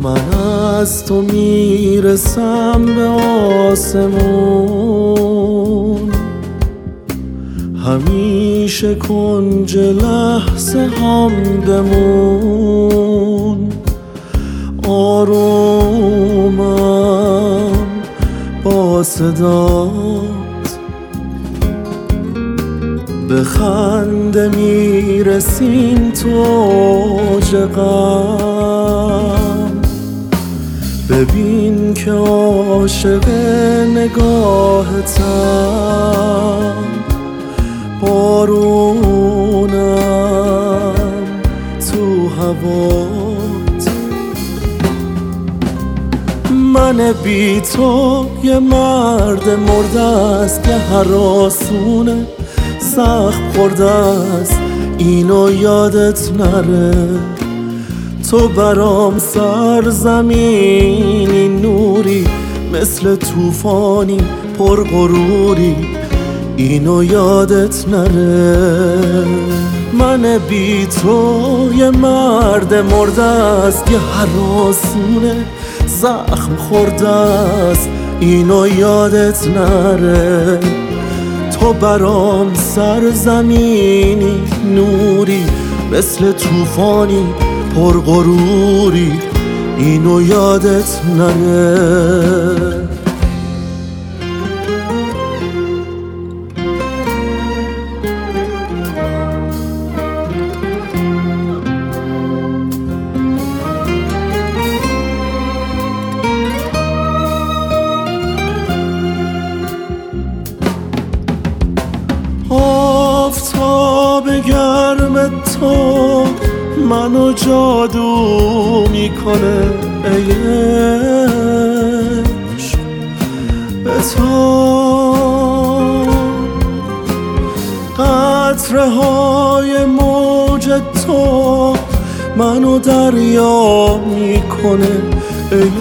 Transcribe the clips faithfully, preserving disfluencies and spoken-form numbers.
من از تو میرسم به آسمون، همیشه کنج لحظه هم بمون. آرومم با صدات، به خنده میرسیم تو اوج غم. ببین که عاشق نگاهتم، بارونم تو هوات. من بی تو یه مرد مرده است، یه هراسونه زخم خورده است، اینو یادت نره. تو برام سرزمینی نوری، مثل طوفانی پر غروری، اینو یادت نره. من بی تو یه مرد مرده است، یه هراسونه زخم خورده است، اینو یادت نره. تو برام سرزمینی نوری، مثل طوفانی پر غروری، اینو یادت نره. آفتاب گرم تو منو جادو میکنه، ای عشق به تو. قطره های موج تو منو دریا میکنه، ای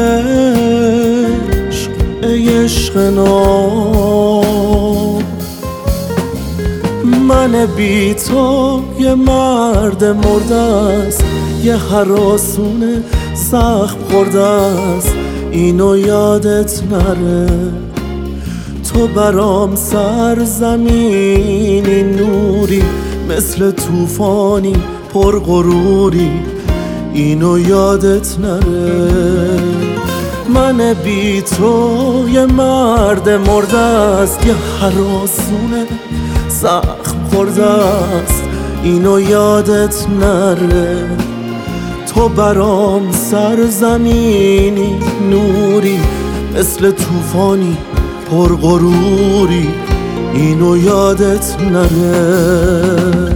عشق ای عشق ناب. من بی تو یه مرد مرده است، یه هراسونه زخم خورده است، اینو یادت نره. تو برام سرزمینی نوری، مثل طوفانی پر غروری، اینو یادت نره. من بی تو یه مرد مرده است، یه هراسونه زخم خورده است، اینو یادت نره. تو برام سرزمینی نوری، مثل طوفانی پر غروری، اینو یادت نره.